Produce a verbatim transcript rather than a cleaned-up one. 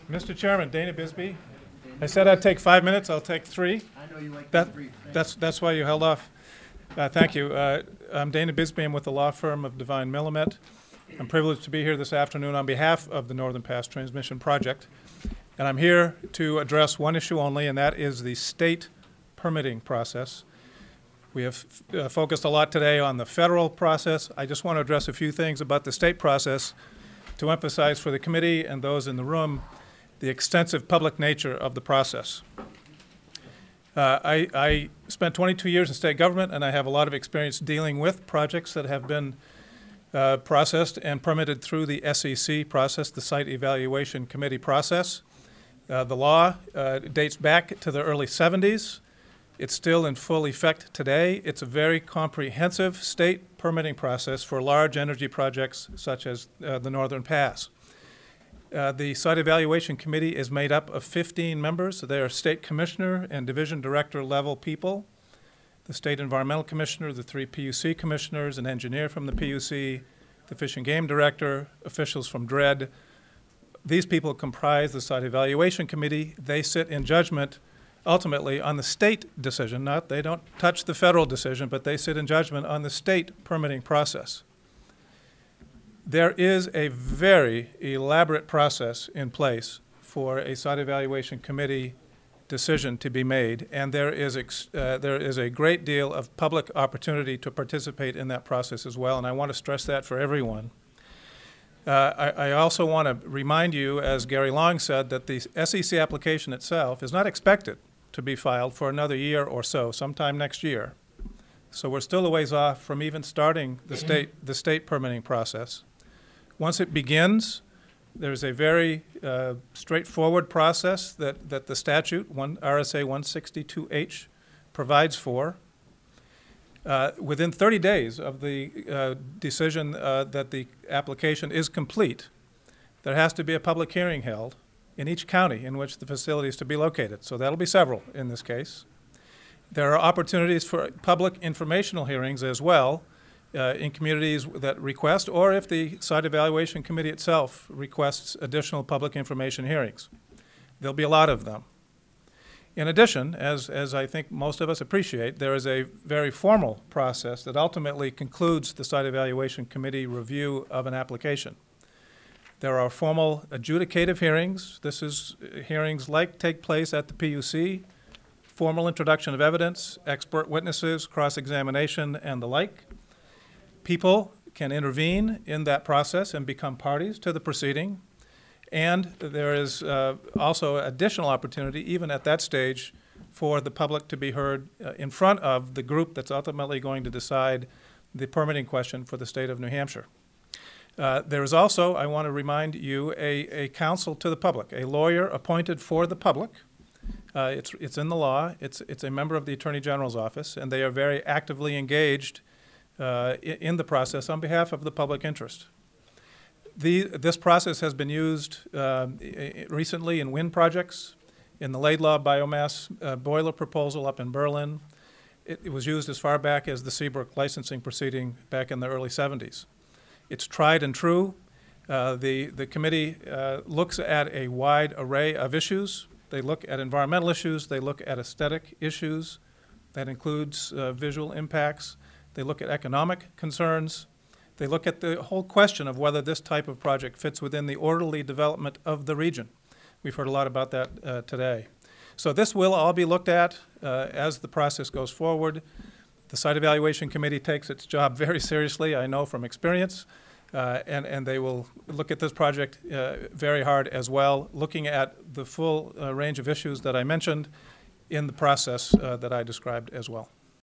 Mister Chairman, Dana Bisbee. I said I'd take five minutes. I'll take three. I know you like That, that brief. that's, that's why you held off. Uh, thank you. Uh, I'm Dana Bisbee. I'm with the law firm of Devine Millimet. I'm privileged to be here this afternoon on behalf of the Northern Pass Transmission Project. And I'm here to address one issue only, and that is the state permitting process. We have uh, focused a lot today on the federal process. I just want to address a few things about the state process to emphasize for the committee and those in the room the extensive public nature of the process. Uh, I, I spent twenty-two years in state government, and I have a lot of experience dealing with projects that have been uh, processed and permitted through the S E C process, the Site Evaluation Committee process. Uh, the law uh, dates back to the early seventies. It's still in full effect today. It's a very comprehensive state permitting process for large energy projects such as uh, the Northern Pass. Uh, the Site Evaluation Committee is made up of fifteen members. They are state commissioner and division director level people. The state environmental commissioner, the three P U C commissioners, an engineer from the P U C, the Fish and Game director, officials from DRED. These people comprise the Site Evaluation Committee. They sit in judgment ultimately on the state decision. Not, they don't touch the federal decision, but they sit in judgment on the state permitting process. There is a very elaborate process in place for a Site Evaluation Committee decision to be made, and there is, ex uh, there is a great deal of public opportunity to participate in that process as well, and I want to stress that for everyone. Uh, I, I also want to remind you, as Gary Long said, that the S E C application itself is not expected to be filed for another year or so, sometime next year. So we're still a ways off from even starting the state, the state permitting process. Once it begins, there's a very uh, straightforward process that, that the statute, one, R S A one sixty-two H, provides for. Uh, within thirty days of the uh, decision uh, that the application is complete, there has to be a public hearing held in each county in which the facility is to be located. So that'll be several in this case. There are opportunities for public informational hearings as well, Uh, in communities that request, or if the Site Evaluation Committee itself requests additional public information hearings. There'll be a lot of them. In addition, as, as I think most of us appreciate, there is a very formal process that ultimately concludes the Site Evaluation Committee review of an application. There are formal adjudicative hearings. This is hearings like take place at the P U C, formal introduction of evidence, expert witnesses, cross-examination, and the like. People can intervene in that process and become parties to the proceeding. And there is uh, also additional opportunity, even at that stage, for the public to be heard uh, in front of the group that's ultimately going to decide the permitting question for the state of New Hampshire. Uh, there is also, I want to remind you, a, a counsel to the public, a lawyer appointed for the public. Uh, it's, it's in the law. It's, it's a member of the Attorney General's office, and they are very actively engaged Uh, in the process on behalf of the public interest. The, this process has been used uh, recently in wind projects, in the Laidlaw biomass uh, boiler proposal up in Berlin. It, it was used as far back as the Seabrook licensing proceeding back in the early seventies. It's tried and true. Uh, the, the committee uh, looks at a wide array of issues. They look at environmental issues. They look at aesthetic issues. That includes uh, visual impacts. They look at economic concerns. They look at the whole question of whether this type of project fits within the orderly development of the region. We've heard a lot about that uh, today. So this will all be looked at uh, as the process goes forward. The Site Evaluation Committee takes its job very seriously, I know from experience, uh, and, and they will look at this project uh, very hard as well, looking at the full uh, range of issues that I mentioned in the process uh, that I described as well.